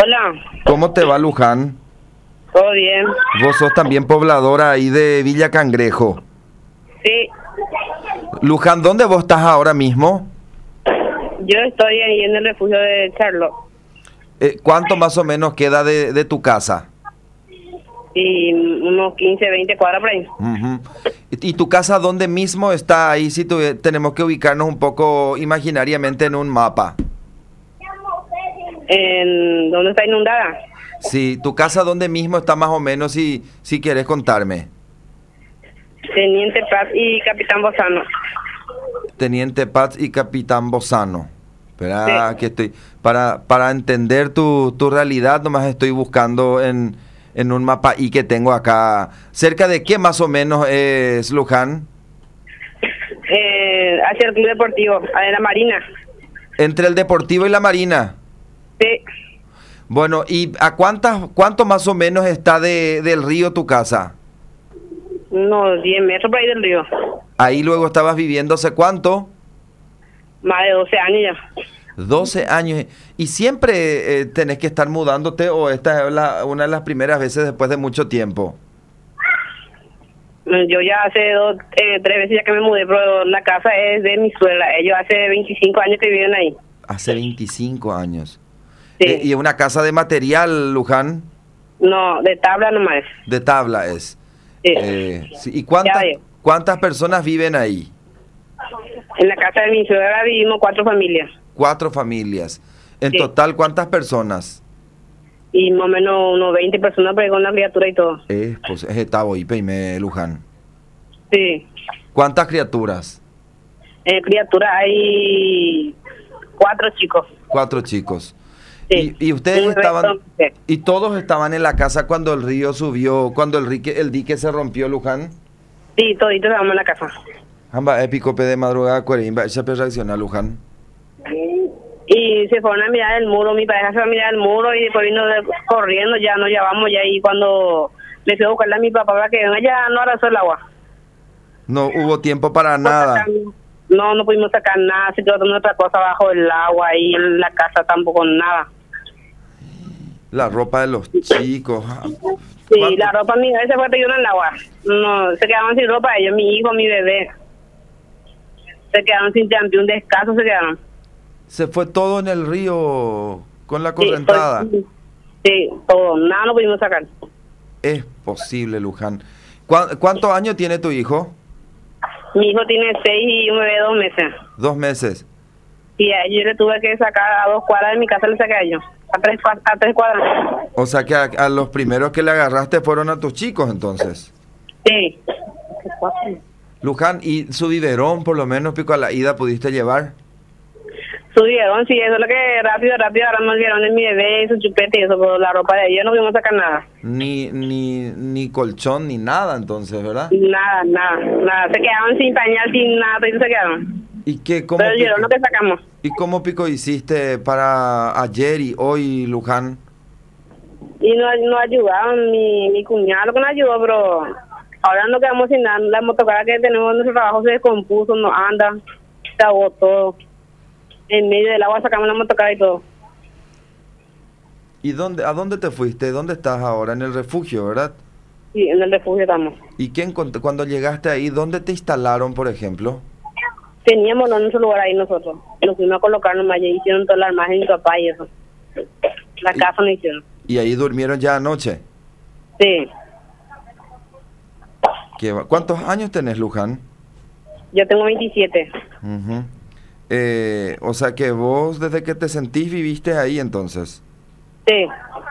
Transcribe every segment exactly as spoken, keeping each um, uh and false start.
Hola, ¿Cómo te va, Luján? ¿todo bien? Vos sos también pobladora ahí de Villa Cangrejo. Sí, Luján, ¿dónde vos estás ahora mismo? yo estoy ahí en el refugio de Charlotte. Eh, ¿cuánto más o menos queda de, de tu casa? Y unos quince, veinte cuadras por ahí. Ujú. ¿Y, y tu casa dónde mismo está ahí? Si tuvi- tenemos que ubicarnos un poco imaginariamente en un mapa. ¿En dónde está inundada? Sí, ¿tu casa dónde mismo está más o menos si, si quieres contarme? Teniente Paz y Capitán Bozano. Teniente Paz y Capitán Bozano. Espera, Sí. que estoy. Para, para entender tu, tu realidad, nomás estoy buscando en, en un mapa y que tengo acá. ¿Cerca de qué más o menos es Luján? Eh, hacia el club deportivo, a la Marina. Entre el Deportivo y la Marina. Sí, Bueno, ¿y a cuántas, cuánto más o menos está de, del río tu casa? unos diez metros por ahí del río. Ahí luego estabas viviendo hace cuánto? Más de doce años ya. doce años. ¿Y siempre eh, tenés que estar mudándote o esta es la- una de las primeras veces después de mucho tiempo? Yo ya hace dos, eh, tres veces ya que me mudé, pero la casa es de mi suegra. Ellos hace veinticinco años que viven ahí. Hace veinticinco años. Sí. Eh, ¿y una casa de material, Luján? No, de tabla nomás. De tabla es. Sí. Eh, sí, ¿Y cuántas, Ya veo. cuántas personas viven ahí? En la casa de mi suegra vivimos cuatro familias. Cuatro familias. En Sí. total, ¿cuántas personas? Y más o menos unos veinte personas, pero con una criatura y todo. Eh, pues es Etabo y Peime, Luján. Sí. ¿Cuántas criaturas? En criatura hay cuatro chicos. Cuatro chicos. Sí. Y, y ustedes Un bebé estaban, entonces. y todos estaban en la casa cuando el río subió, cuando el, rique, el dique se rompió, Luján. Sí, toditos estábamos en la casa. Amba épico pe de madrugada, cuarimba, esa pe reacciona, Luján. Y se fueron a mirar el muro, mi pareja se fue a mirar el muro y después vino de- corriendo, ya nos llevamos ya, y cuando le fui a buscarle a mi papá para que venga, ya no arrasó el agua. No hubo tiempo para No nada. sacamos- No, no pudimos sacar nada, se quedó toda otra cosa bajo el agua y en la casa tampoco nada. La ropa de los chicos. Sí, ¿Cuánto? la ropa mía se fue perdiendo en el agua. No, se quedaron sin ropa ellos, mi hijo, mi bebé. Se quedaron sin champión, descalzos se quedaron. Se fue todo en el río con la Sí, correntada. pues, sí, todo, nada no pudimos sacar. Es posible, Luján. ¿Cuá- ¿Cuántos años tiene tu hijo? Mi hijo tiene seis y un bebé de dos meses. Dos meses. Y a ellos le tuve que sacar a dos cuadras de mi casa, le saqué a ellos. A tres, cua- a tres cuadras. O sea que a, a los primeros que le agarraste fueron a tus chicos entonces. Sí. Luján, ¿y su biberón por lo menos pico a la ida pudiste llevar? Subieron, sí, eso es lo que rápido, rápido, ahora nos dieron de mi bebé, su chupete y eso, pero la ropa de ellos no pudimos sacar nada. Ni, ni, ni colchón ni nada entonces, ¿verdad? Nada, nada, nada. Se quedaron sin pañal, sin nada, pero se quedaron. ¿Y qué, cómo Pero pico, dieron lo que sacamos. ¿y cómo pico hiciste para ayer y hoy, Luján? Y nos, nos ayudaron, mi, mi cuñado lo que nos ayudó, pero ahora nos quedamos sin nada. La motocara que tenemos en nuestro trabajo se descompuso, no anda, se ahogó todo. En medio del agua sacamos la motocara y todo. ¿Y dónde, a dónde te fuiste? ¿Dónde estás ahora? En el refugio, ¿verdad? Y en el refugio estamos. ¿Y qué encont- cuando llegaste ahí, dónde te instalaron, por ejemplo? Teníamos en nuestro lugar ahí nosotros. Nos fuimos a colocar nomás y hicieron toda la armaje de mi papá y eso. La Y- casa no hicieron. ¿Y ahí durmieron ya anoche? Sí. ¿Qué va- ¿Cuántos años tenés, Luján? Yo tengo veintisiete. Ujú. Eh, o sea que vos desde que te sentís viviste ahí entonces. Sí.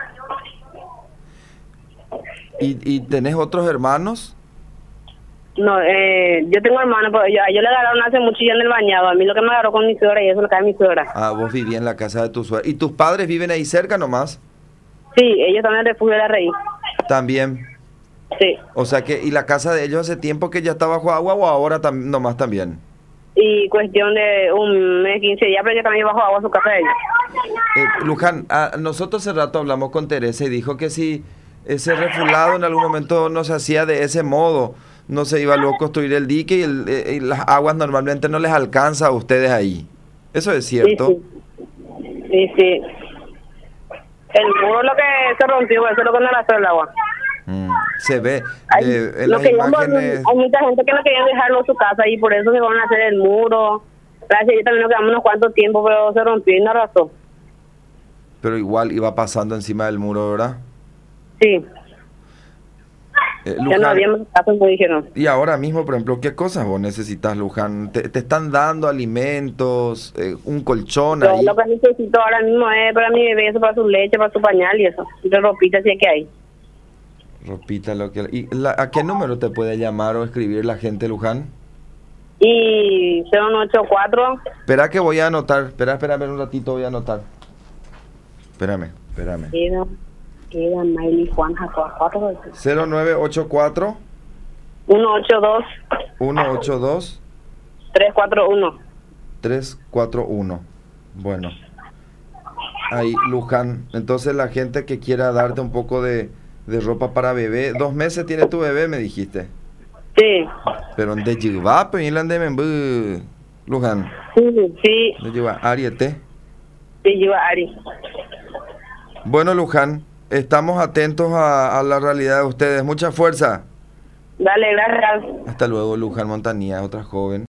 ¿Y, y tenés otros hermanos? No, eh, yo tengo hermano, pero yo, yo le agarraron hace mucho ya en el bañado. A mí lo que me agarró con mi suegra y eso lo cae mi suegra. Ah, vos vivías en la casa de tu suegra. ¿Y tus padres viven ahí cerca nomás? Sí, ellos están en el refugio de la raíz. También. Sí. O sea que, ¿y la casa de ellos hace tiempo que ya está bajo agua o ahora tam- nomás también? Y cuestión de un mes, quince días, pero yo también bajo agua a su casa de ellos. Eh, Luján, ah, nosotros hace rato hablamos con Teresa y dijo que si ese refulado en algún momento no se hacía de ese modo, no se iba luego a construir el dique y, el- eh, y las aguas normalmente no les alcanza a ustedes ahí. ¿Eso es cierto? Sí, sí. Sí, sí. El muro lo que se rompió, eso es lo que no le hace el agua. Mm, se ve Hay, eh, en lo las que llamo- imágenes. hay mucha gente que no quería dejarlo en su casa y por eso se van a hacer el muro. Gracias, yo también nos quedamos unos cuantos tiempos, pero se rompió y no arrasó. Pero igual iba pasando encima del muro, ¿verdad? Sí, Eh, ya no Luján, había más casos, me dijeron. y ahora mismo, por ejemplo, ¿qué cosas vos necesitas, Luján? ¿Te, te están dando alimentos, eh, un colchón Yo ahí? lo que necesito ahora mismo es para mi bebé, eso, para su leche, para su pañal y eso. Y de ropita sí que hay. Ropita, lo que... ¿Y la- a qué número te puede llamar o escribir la gente, Luján? Y cero nueve ocho cuatro, Espera que voy a anotar. Espera, espérame un ratito, voy a anotar. Espérame, espérame. queda, queda Miley Juan Jacob cuatro, cero nueve ocho cuatro, uno ocho dos, uno ocho dos, tres cuatro uno. tres cuatro uno. Bueno. Ahí, Luján. Entonces la gente que quiera darte un poco de, de ropa para bebé. Dos meses tiene tu bebé, me dijiste. Sí, Pero de llevar, pero en de membú, Luján. sí, sí, De llevar, Ariete. sí, yo Ari. Bueno, Luján, estamos atentos a, a la realidad de ustedes. Mucha fuerza. Dale, gracias. Hasta luego, Luján Montanía, otra joven.